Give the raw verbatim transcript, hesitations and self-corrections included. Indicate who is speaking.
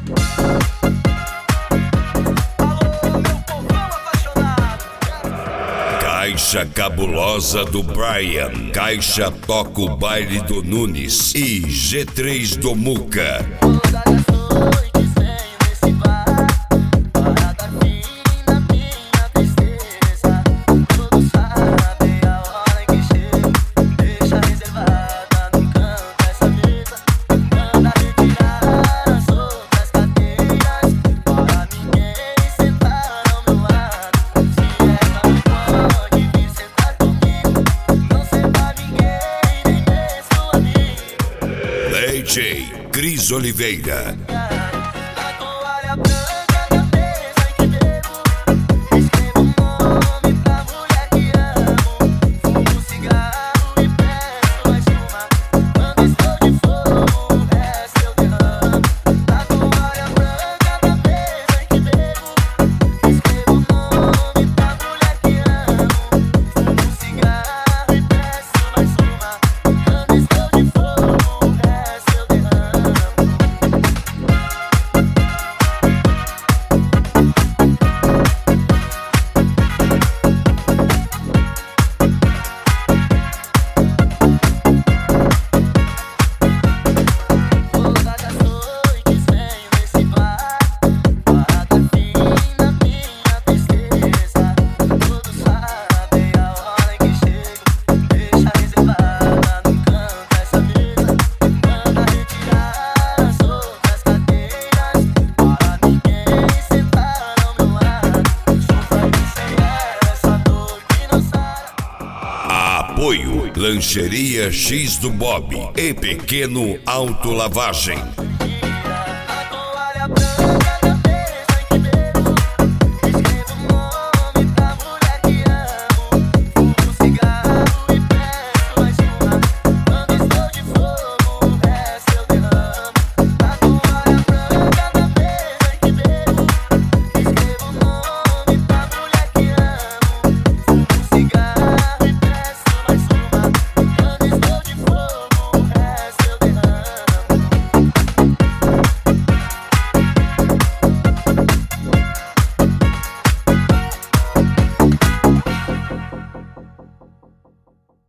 Speaker 1: Caixa cabulosa do Brian, Caixa toca o baile do Nunes e G três do Muca. D J Cris Oliveira. Apoio Lancheria X do Bob e Pequeno Autolavagem.